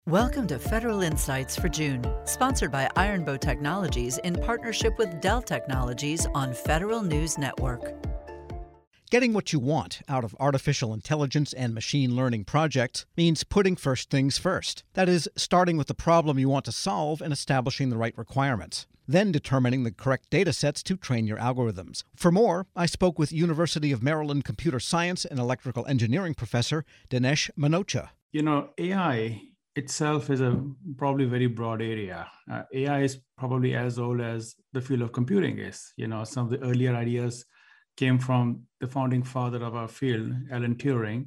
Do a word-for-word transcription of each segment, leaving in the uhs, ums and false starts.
Welcome to Federal Insights for June, sponsored by Ironbow Technologies in partnership with Dell Technologies on Federal News Network. Getting what you want out of artificial intelligence and machine learning projects means putting first things first. That is, starting with the problem you want to solve and establishing the right requirements. Then determining the correct data sets to train your algorithms. For more, I spoke with University of Maryland computer science and electrical engineering professor Dinesh Manocha. You know, A I itself is a probably very broad area. Uh, A I is probably as old as the field of computing is. You know, some of the earlier ideas came from the founding father of our field, Alan Turing,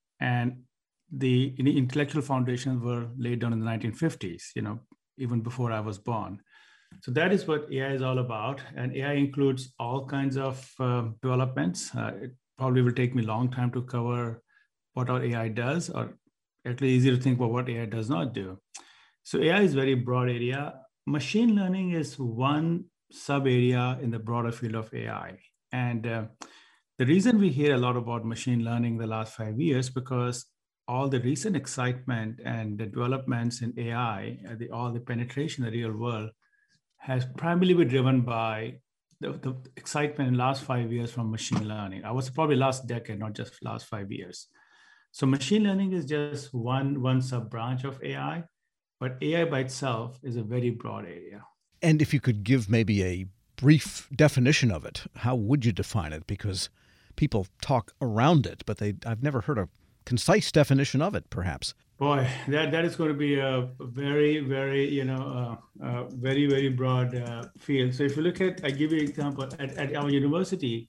and the, the intellectual foundations were laid down in the nineteen fifties, you know, even before I was born. So that is what A I is all about. And A I includes all kinds of uh, developments. Uh, it probably will take me a long time to cover what our A I does, or actually easier to think about what A I does not do. So A I is a very broad area. Machine learning is one sub area in the broader field of A I. And uh, the reason we hear a lot about machine learning the last five years, because all the recent excitement and the developments in A I, uh, the, all the penetration in the real world has primarily been driven by the, the excitement in the last five years from machine learning. I was probably last decade, not just last five years. So machine learning is just one, one sub-branch of A I, but A I by itself is a very broad area. And if you could give maybe a brief definition of it, how would you define it? Because people talk around it, but they I've never heard a concise definition of it, perhaps. Boy, that, that is going to be a very, very, you know, uh, uh, very, very broad uh, field. So if you look at, I give you an example, at, at our university,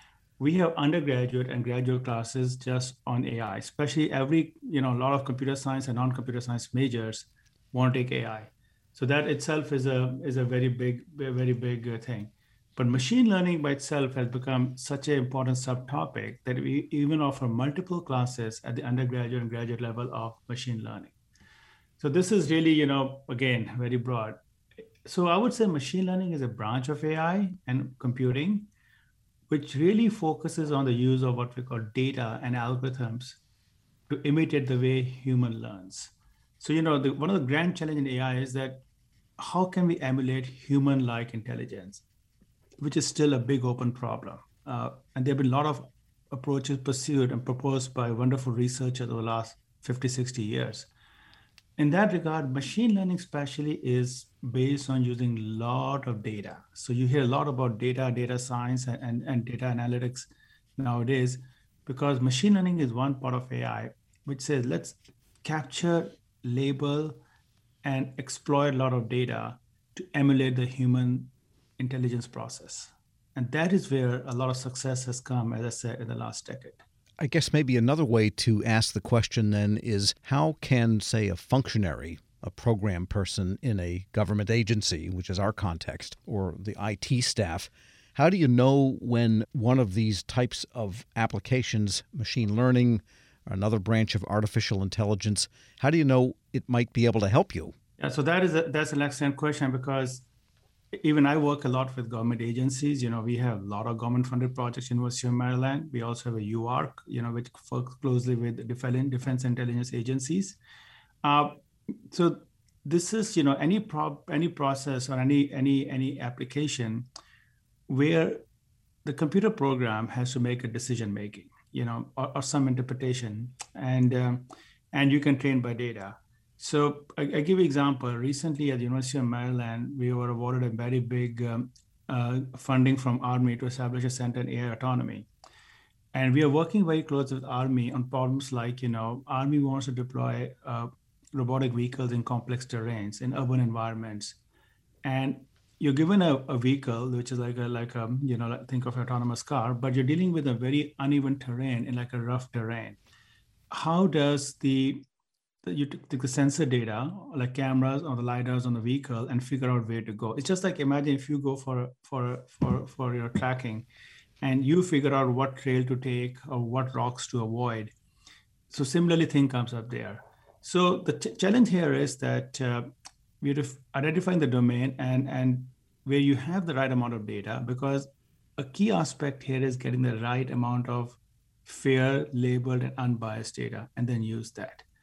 we have undergraduate and graduate classes just on A I, especially every, you know, a lot of computer science and non-computer science majors want to take A I. So that itself is a is a very big, very big uh, thing. But machine learning by itself has become such an important subtopic that we even offer multiple classes at the undergraduate and graduate level of machine learning. So this is really, you know, again, very broad. So I would say machine learning is a branch of A I and computing, which really focuses on the use of what we call data and algorithms to imitate the way human learns. So, you know, the, one of the grand challenges in A I is that how can we emulate human-like intelligence, which is still a big open problem. Uh, and there have been a lot of approaches pursued and proposed by wonderful researchers over the last fifty, sixty years. In that regard, machine learning especially is based on using a lot of data. So you hear a lot about data, data science, and, and, and data analytics nowadays, because machine learning is one part of A I, which says, let's capture, label, and exploit a lot of data to emulate the human intelligence process. And that is where a lot of success has come, as I said, in the last decade. I guess maybe another way to ask the question then is, how can, say, a functionary, a program person in a government agency, which is our context, or the I T staff, how do you know when one of these types of applications, machine learning, or another branch of artificial intelligence, how do you know it might be able to help you? Yeah, so that is a, that's an excellent question, because even I work a lot with government agencies. You know, we have a lot of government-funded projects, University of Maryland. We also have a U A R C, you know, which works closely with defense, defense intelligence agencies. Uh, so this is, you know, any prop, any process or any any any application where the computer program has to make a decision making, you know, or, or some interpretation, and um, and you can train by data. So I, I give you an example. Recently at the University of Maryland, we were awarded a very big um, uh, funding from Army to establish a center in A I autonomy. And we are working very close with Army on problems like, you know, Army wants to deploy uh, robotic vehicles in complex terrains, in urban environments. And you're given a, a vehicle, which is like a, like a, you know, think of an autonomous car, but you're dealing with a very uneven terrain in like a rough terrain. How does the you take the sensor data, like cameras or the lidars on the vehicle, and figure out where to go? It's just like, imagine if you go for for for for your tracking, and you figure out what trail to take or what rocks to avoid. So similarly, thing comes up there. So the ch- challenge here is that uh, we're def- identifying the domain and and where you have the right amount of data, because a key aspect here is getting the right amount of fair, labeled, and unbiased data, and then use that.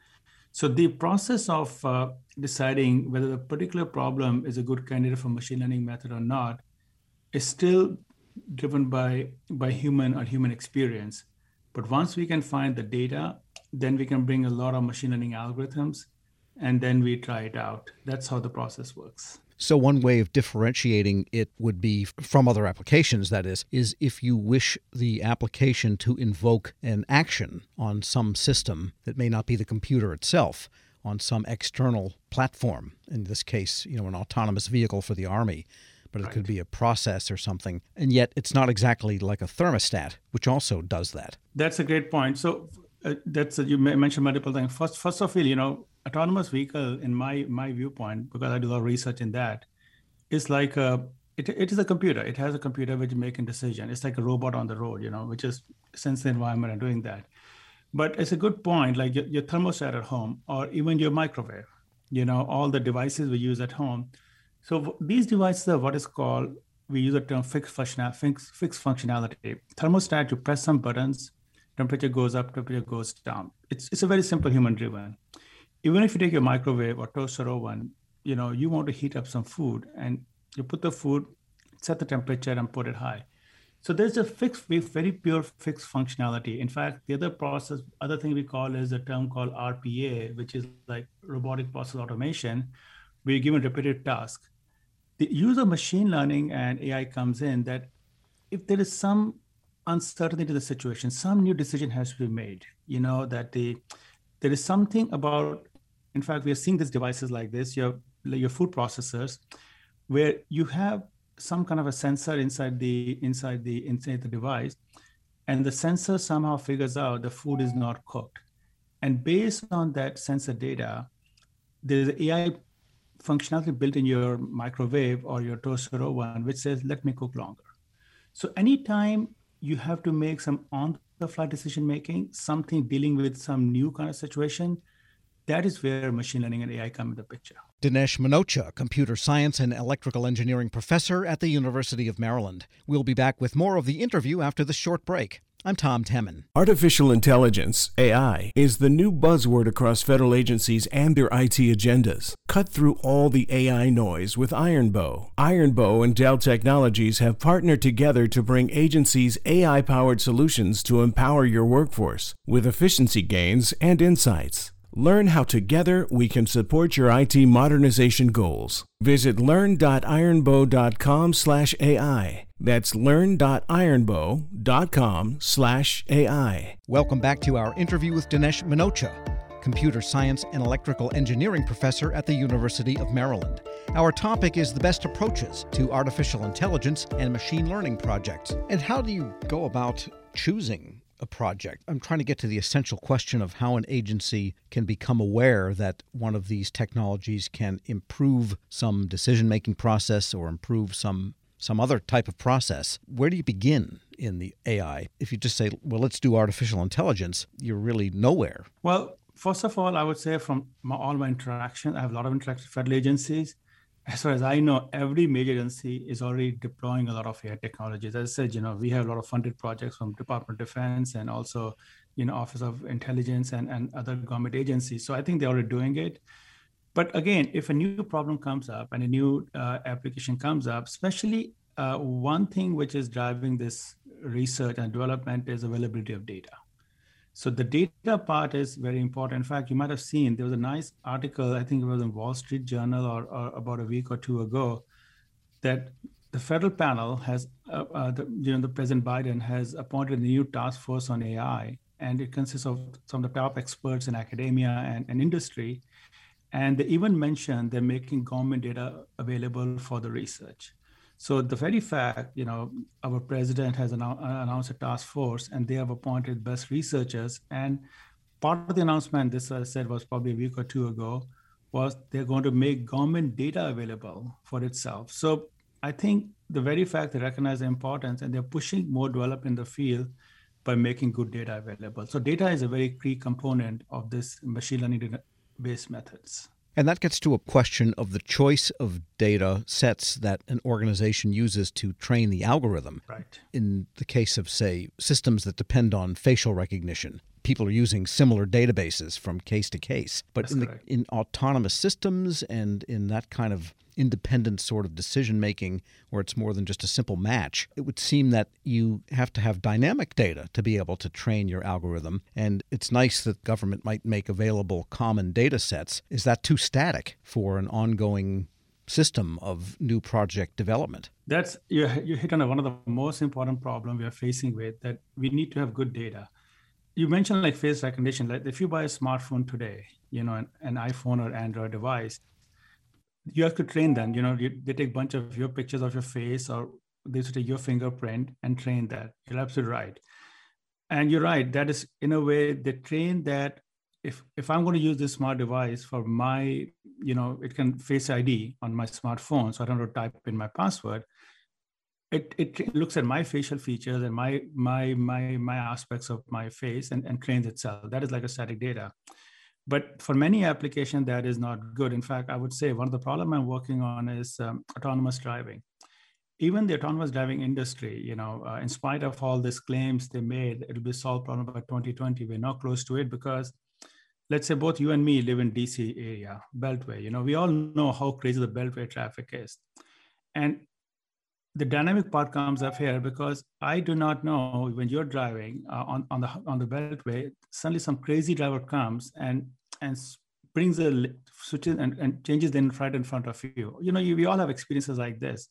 So the process of uh, deciding whether a particular problem is a good candidate for machine learning method or not is still driven by, by human or human experience. But once we can find the data, then we can bring a lot of machine learning algorithms, and then we try it out. That's how the process works. So one way of differentiating it would be from other applications, that is, is if you wish the application to invoke an action on some system that may not be the computer itself, on some external platform, in this case, you know, an autonomous vehicle for the Army, but it right. could be a process or something. And yet it's not exactly like a thermostat, which also does that. That's a great point. So uh, that's uh, you mentioned multiple things. First, first of all, you know, autonomous vehicle, in my my viewpoint, because I do a lot of research in that, is like a it, it is a computer. It has a computer which is making decision. It's like a robot on the road, you know, which is sense the environment and doing that. But it's a good point, like your, your thermostat at home, or even your microwave, you know, all the devices we use at home. So these devices are what is called, we use the term fixed functionality. Fixed, fixed functionality. Thermostat, you press some buttons, temperature goes up, temperature goes down. It's it's a very simple human driven. Even if you take your microwave or toaster oven, you know, you want to heat up some food and you put the food, set the temperature and put it high. So there's a fixed, very pure fixed functionality. In fact, the other process, other thing we call is a term called R P A, which is like robotic process automation, where you give a repetitive task. The use of machine learning and A I comes in that if there is some uncertainty to the situation, some new decision has to be made, you know, that the there is something about, in fact, we are seeing these devices like this, your, your food processors, where you have some kind of a sensor inside the inside the inside the device, and the sensor somehow figures out the food is not cooked. And based on that sensor data, there's A I functionality built in your microwave or your toaster oven, which says, let me cook longer. So anytime you have to make some on-the-fly decision-making, something dealing with some new kind of situation, that is where machine learning and A I come into the picture. Dinesh Minocha, computer science and electrical engineering professor at the University of Maryland. We'll be back with more of the interview after this short break. I'm Tom Temin. Artificial intelligence, A I, is the new buzzword across federal agencies and their I T agendas. Cut through all the A I noise with IronBow. IronBow and Dell Technologies have partnered together to bring agencies A I-powered solutions to empower your workforce with efficiency gains and insights. Learn how together we can support your I T modernization goals. Visit learn.ironbow.com slash AI. That's learn.ironbow.com slash AI. Welcome back to our interview with Dinesh Minocha, computer science and electrical engineering professor at the University of Maryland. Our topic is the best approaches to artificial intelligence and machine learning projects. And how do you go about choosing a project? I'm trying to get to the essential question of how an agency can become aware that one of these technologies can improve some decision-making process or improve some some other type of process. Where do you begin in the A I? If you just say, well, let's do artificial intelligence, you're really nowhere. Well, first of all, I would say from my, all my interaction, I have a lot of interaction with federal agencies. As far as I know, every major agency is already deploying a lot of A I technologies. As I said, you know, we have a lot of funded projects from Department of Defense and also, you know, Office of Intelligence and, and other government agencies. So I think they're already doing it. But again, if a new problem comes up and a new uh, application comes up, especially uh, one thing which is driving this research and development is availability of data. So the data part is very important. In fact, you might have seen there was a nice article, I think it was in Wall Street Journal or, or about a week or two ago, that the federal panel has, uh, uh, the, you know, the President Biden has appointed a new task force on A I, and it consists of some of the top experts in academia and, and industry. And they even mentioned they're making government data available for the research. So the very fact, you know, our president has annou- announced a task force and they have appointed best researchers. And part of the announcement, this I said was probably a week or two ago, was they're going to make government data available for itself. So I think the very fact they recognize the importance and they're pushing more development in the field by making good data available. So data is a very key component of this machine learning based methods. And that gets to a question of the choice of data sets that an organization uses to train the algorithm. Right. In the case of, say, systems that depend on facial recognition, people are using similar databases from case to case. But That's in, the, correct. in autonomous systems and in that kind of independent sort of decision-making where it's more than just a simple match, it would seem that you have to have dynamic data to be able to train your algorithm. And it's nice that government might make available common data sets. Is that too static for an ongoing system of new project development? That's you, you hit on one of the most important problems we are facing with, that we need to have good data. You mentioned like face recognition. Like if you buy a smartphone today, you know, an, an iPhone or Android device, you have to train them. You know, you, they take a bunch of your pictures of your face, or they take your fingerprint and train that. You're absolutely right. And you're right. That is, in a way, they train that if if I'm going to use this smart device for my, you know, it can Face I D on my smartphone, so I don't have to type in my password. It it looks at my facial features and my my my my aspects of my face and, and trains itself. That is like a static data. But for many applications, that is not good. In fact, I would say one of the problems I'm working on is um, autonomous driving. Even the autonomous driving industry, you know, uh, in spite of all these claims they made, it'll be solved problem by twenty twenty. We're not close to it because, let's say both you and me live in D C area, Beltway. You know, we all know how crazy the Beltway traffic is. And the dynamic part comes up here because I do not know when you're driving uh, on, on the on the Beltway, suddenly some crazy driver comes and and brings the switches and, and changes the right in front of you. You know, you, we all have experiences like this.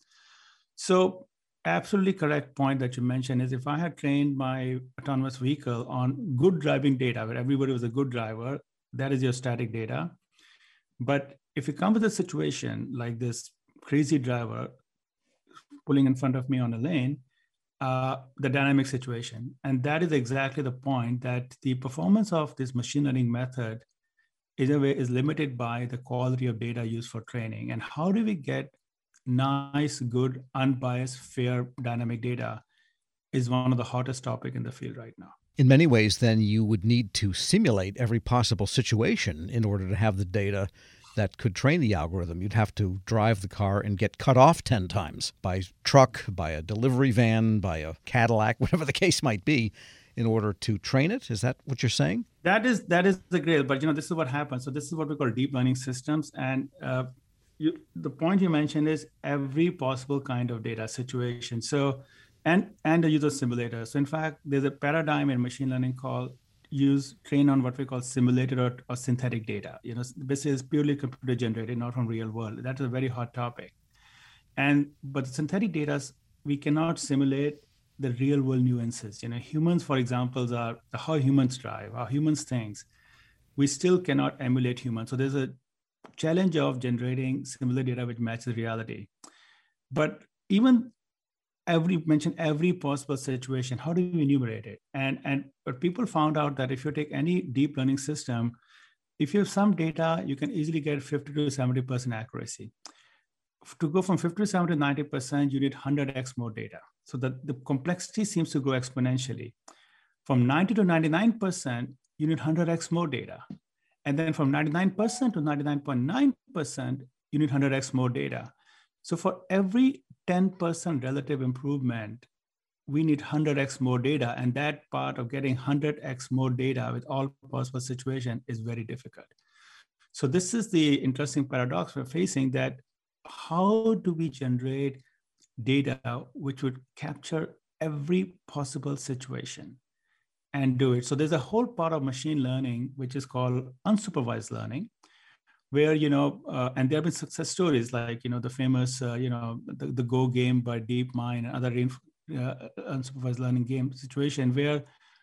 So absolutely correct point that you mentioned is if I had trained my autonomous vehicle on good driving data, where everybody was a good driver, that is your static data. But if you come with a situation like this crazy driver pulling in front of me on a lane, uh, the dynamic situation. And that is exactly the point, that the performance of this machine learning method in a way is limited by the quality of data used for training. And how do we get nice, good, unbiased, fair dynamic data is one of the hottest topics in the field right now. In many ways, then, you would need to simulate every possible situation in order to have the data that could train the algorithm. You'd have to drive the car and get cut off ten times by truck, by a delivery van, by a Cadillac, whatever the case might be, in order to train it. Is that what you're saying? That is that is the grail. But, you know, this is what happens. So this is what we call deep learning systems. And uh, you, the point you mentioned is every possible kind of data situation. So, and, and the user simulator. So in fact, there's a paradigm in machine learning called use train on what we call simulated or, or synthetic data. You know, this is purely computer generated, not from real world. That's a very hot topic. And but synthetic data, we cannot simulate the real world nuances. You know, humans, for example, are how humans drive, how humans think. We still cannot emulate humans. So there's a challenge of generating similar data which matches reality. But even every mention every possible situation, how do we enumerate it? And and but people found out that if you take any deep learning system, if you have some data, you can easily get fifty to seventy percent accuracy. To go from fifty to seventy to ninety percent, you need one hundred x more data. So that the complexity seems to grow exponentially. From ninety to ninety-nine percent, you need one hundred x more data. And then from ninety-nine percent to ninety-nine point nine percent, you need one hundred x more data. So for every ten percent relative improvement, we need one hundred x more data. And that part of getting one hundred x more data with all possible situations is very difficult. So this is the interesting paradox we're facing, that how do we generate data which would capture every possible situation and do it? So there's a whole part of machine learning, which is called unsupervised learning, where, you know, uh, and there have been success stories like, you know, the famous, uh, you know, the, the Go game by DeepMind and other uh, unsupervised learning game situation, where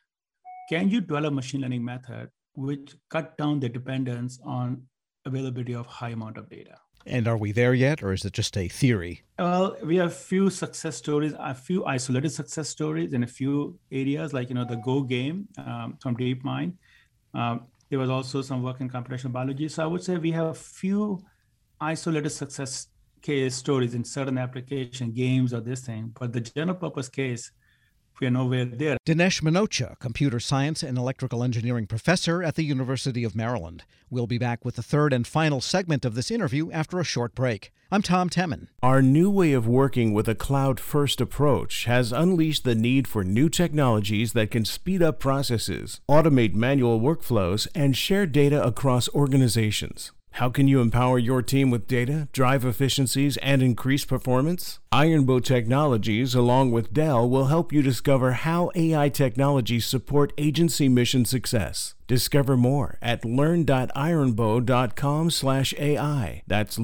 can you develop a machine learning method which cut down the dependence on availability of high amount of data? And are we there yet, or is it just a theory? Well, we have few success stories, a few isolated success stories in a few areas, like, you know, the Go game um, from DeepMind. Um, there was also some work in computational biology. So I would say we have a few isolated success case stories in certain application games or this thing, but the general purpose case, we are nowhere there. Dinesh Minocha, computer science and electrical engineering professor at the University of Maryland. We'll be back with the third and final segment of this interview after a short break. I'm Tom Temin. Our new way of working with a cloud-first approach has unleashed the need for new technologies that can speed up processes, automate manual workflows, and share data across organizations. How can you empower your team with data, drive efficiencies, and increase performance? Ironbow Technologies, along with Dell, will help you discover how A I technologies support agency mission success. Discover more at learn.ironbow.com slash AI. That's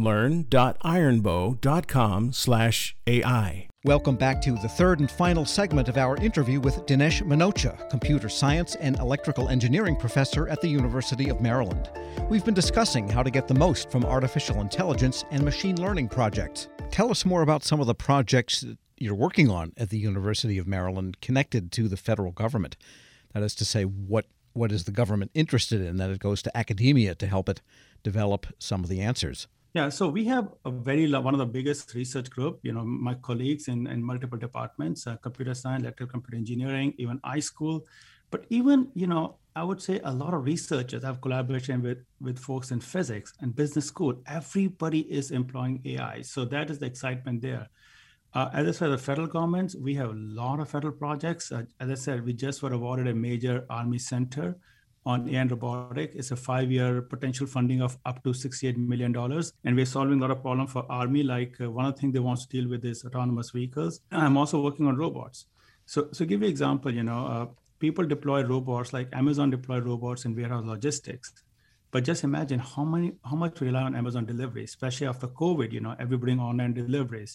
learn.ironbow.com slash AI. Welcome back to the third and final segment of our interview with Dinesh Minocha, computer science and electrical engineering professor at the University of Maryland. We've been discussing how to get the most from artificial intelligence and machine learning projects. Tell us more about some of the projects that you're working on at the University of Maryland connected to the federal government. That is to say, what what is the government interested in, that it goes to academia to help it develop some of the answers? Yeah, so we have a very one of the biggest research group. You know, my colleagues in, in multiple departments, uh, computer science, electrical computer engineering, even iSchool, but even you know, I would say a lot of researchers have collaboration with with folks in physics and business school. Everybody is employing A I, so that is the excitement there. Uh, as I said, the federal governments, we have a lot of federal projects. Uh, as I said, we just were awarded a major Army center on A I and robotic. It's a five-year potential funding of up to sixty-eight million dollars. And we're solving a lot of problems for Army. Like uh, one of the things they want to deal with is autonomous vehicles. I'm also working on robots. So, so give you an example, you know, uh, people deploy robots, like Amazon deploy robots in warehouse logistics. But just imagine how many, how much we rely on Amazon delivery, especially after COVID, you know, everybody doing online deliveries.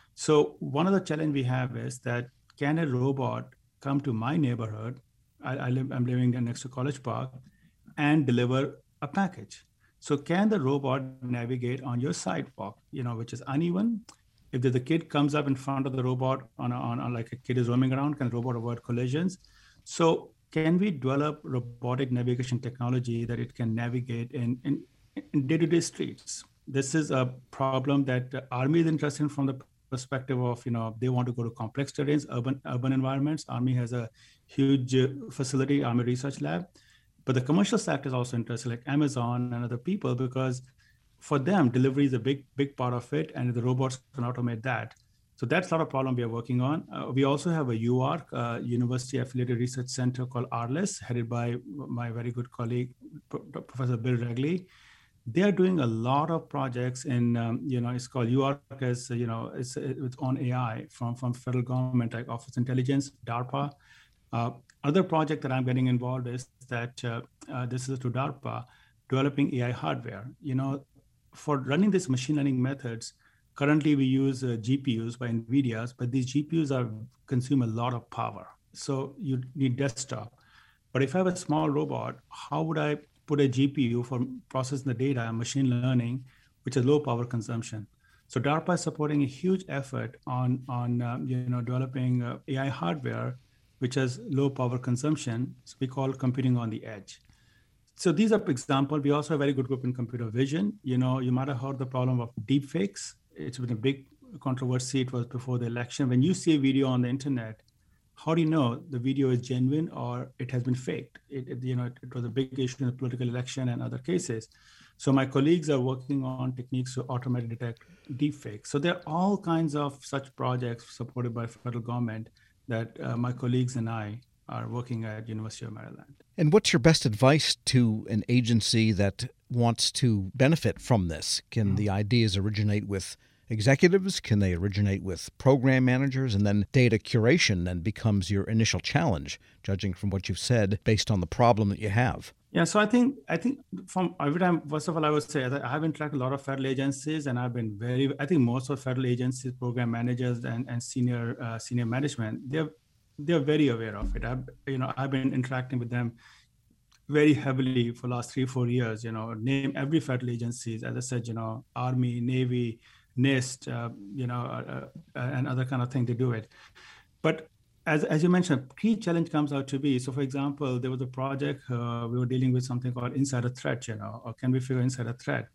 So one of the challenge we have is that can a robot come to my neighborhood? I, I live, I'm living next to College Park, and deliver a package. So can the robot navigate on your sidewalk, you know, which is uneven? If the, the kid comes up in front of the robot on, a, on, on like a kid is roaming around, can the robot avoid collisions? So can we develop robotic navigation technology that it can navigate in, in, in day-to-day streets? This is a problem that the Army is interested in from the perspective of, you know, they want to go to complex terrains, urban urban environments. Army has a huge uh, facility, Army Research Lab. But the commercial sector is also interested, like Amazon and other people, because for them, delivery is a big, big part of it, and the robots can automate that. So that's not a problem we are working on. Uh, we also have a U A R C, uh, University Affiliated Research Center called ARLIS, headed by my very good colleague, Professor Bill Regley. They are doing a lot of projects in, um, you know, it's called U A R C, as, you know, it's, it's on A I from, from federal government, like Office Intelligence, DARPA. Uh, other project that I'm getting involved is that uh, uh, this is to DARPA, developing A I hardware. You know, for running these machine learning methods, currently we use uh, G P Us by NVIDIA's, but these G P Us are consume a lot of power. So you need desktop. But if I have a small robot, how would I put a G P U for processing the data and machine learning, which is low power consumption? So DARPA is supporting a huge effort on, on um, you know, developing uh, A I hardware, which has low power consumption. So we call computing on the edge. So these are examples. We also have a very good group in computer vision. You know, you might have heard the problem of deepfakes. It's been a big controversy. It was before the election. When you see a video on the internet, how do you know the video is genuine or it has been faked? It, it, you know, it, it was a big issue in the political election and other cases. So my colleagues are working on techniques to automatically detect deepfakes. So there are all kinds of such projects supported by federal government that uh, my colleagues and I are working at University of Maryland. And what's your best advice to an agency that wants to benefit from this? Can mm-hmm. the ideas originate with executives? Can they originate with program managers? And then data curation then becomes your initial challenge, judging from what you've said, based on the problem that you have. Yeah, so I think I think from every time, first of all, I would say that I have interacted with a lot of federal agencies, and I've been very, I think most of federal agencies, program managers and, and senior uh, senior management, they're they're very aware of it. I've, you know, I've been interacting with them very heavily for the last three, four years, you know, name every federal agencies, as I said, you know, Army, Navy, NIST, uh, you know, uh, uh, and other kind of thing to do it. But as as you mentioned, key challenge comes out to be, so for example, there was a project, uh, we were dealing with something called insider threat, you know, or can we figure insider threat?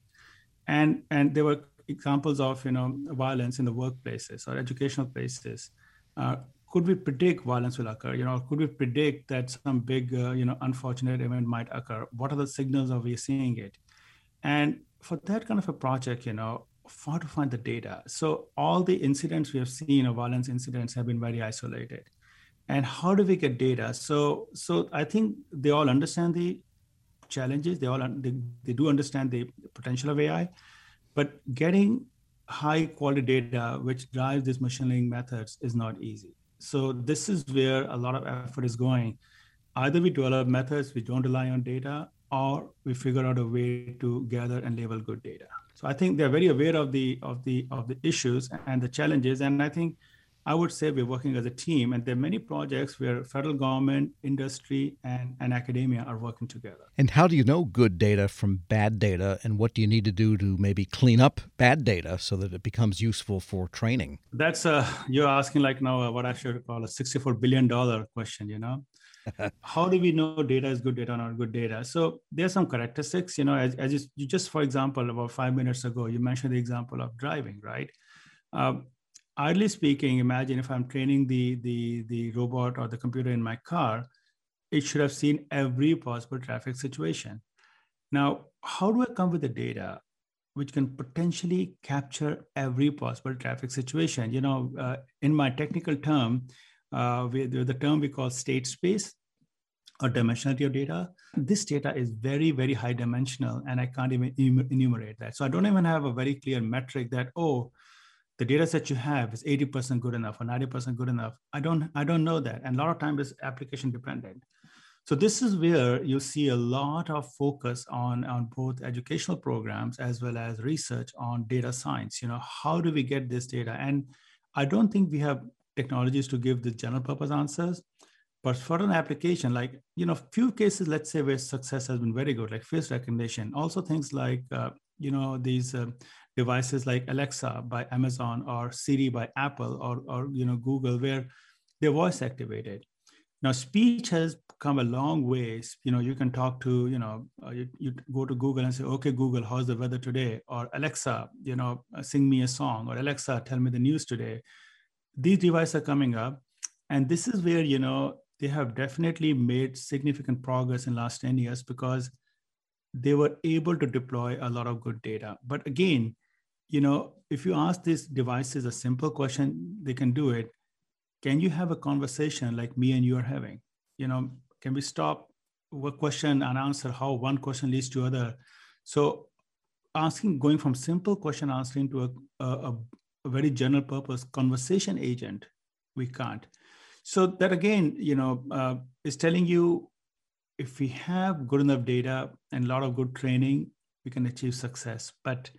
And and there were examples of, you know, violence in the workplaces or educational places. Uh, could we predict violence will occur? You know, could we predict that some big, uh, you know, unfortunate event might occur? What are the signals are we seeing it? And for that kind of a project, you know, how to find the data. So all the incidents we have seen of violence incidents have been very isolated. And how do we get data? So, so I think they all understand the challenges. They all they, they do understand the potential of A I, but getting high quality data which drives these machine learning methods is not easy. So this is where a lot of effort is going. Either we develop methods which don't rely on data, or we figure out a way to gather and label good data. So I think they're very aware of the of the of the issues and the challenges. And I think I would say we're working as a team, and there are many projects where federal government, industry, and, and academia are working together. And how do you know good data from bad data, and what do you need to do to maybe clean up bad data so that it becomes useful for training? That's uh, you're asking like now uh, what I should call a sixty-four billion dollars question, you know? How do we know data is good data or not good data? So there's some characteristics, you know, as, as you, you just, for example, about five minutes ago, you mentioned the example of driving, right? Um, Idly speaking, imagine if I'm training the, the, the robot or the computer in my car, it should have seen every possible traffic situation. Now, how do I come with the data which can potentially capture every possible traffic situation? You know, uh, in my technical term, uh, we, the, the term we call state space or dimensionality of data. This data is very, very high dimensional, and I can't even enumerate that. So I don't even have a very clear metric that, oh, the data set you have is eighty percent good enough or ninety percent good enough. I don't, I don't know that. And a lot of times it's application dependent. So this is where you see a lot of focus on, on both educational programs as well as research on data science. You know, how do we get this data? And I don't think we have technologies to give the general purpose answers, but for an application, like, you know, few cases, let's say where success has been very good, like face recognition, also things like, uh, you know, these uh, devices like Alexa by Amazon or Siri by Apple or, or, you know, Google, where they're voice activated. Now, speech has come a long ways. You know, you can talk to, you know, uh, you, you go to Google and say, okay, Google, how's the weather today? Or Alexa, you know, sing me a song. Or Alexa, tell me the news today. These devices are coming up. And this is where, you know, they have definitely made significant progress in the last ten years because they were able to deploy a lot of good data. But again, you know, if you ask these devices a simple question, they can do it. Can you have a conversation like me and you are having? You know, can we stop one question and answer how one question leads to other? So asking, going from simple question answering to a, a, a very general purpose conversation agent, we can't. So that again, you know, uh, is telling you if we have good enough data and a lot of good training, we can achieve success. But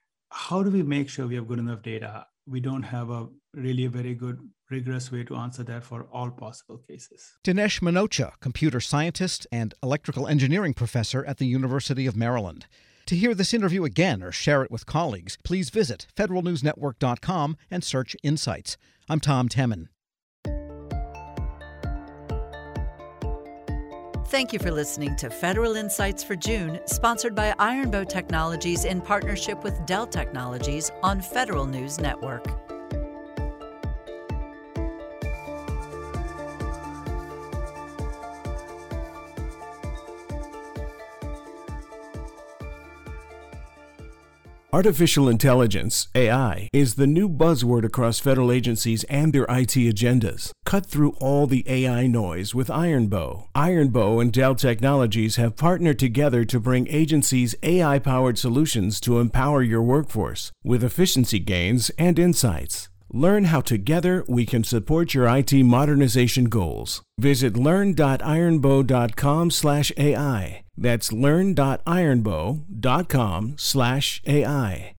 how do we make sure we have good enough data? We don't have a really a very good, rigorous way to answer that for all possible cases. Dinesh Minocha, computer scientist and electrical engineering professor at the University of Maryland. To hear this interview again or share it with colleagues, please visit federal news network dot com and search Insights. I'm Tom Temin. Thank you for listening to Federal Insights for June, sponsored by Ironbow Technologies in partnership with Dell Technologies on Federal News Network. Artificial intelligence, A I, is the new buzzword across federal agencies and their I T agendas. Cut through all the A I noise with Ironbow. Ironbow and Dell Technologies have partnered together to bring agencies A I-powered solutions to empower your workforce with efficiency gains and insights. Learn how together we can support your I T modernization goals. Visit learn dot ironbow dot com slash A I. That's learn dot ironbow dot com slash A I.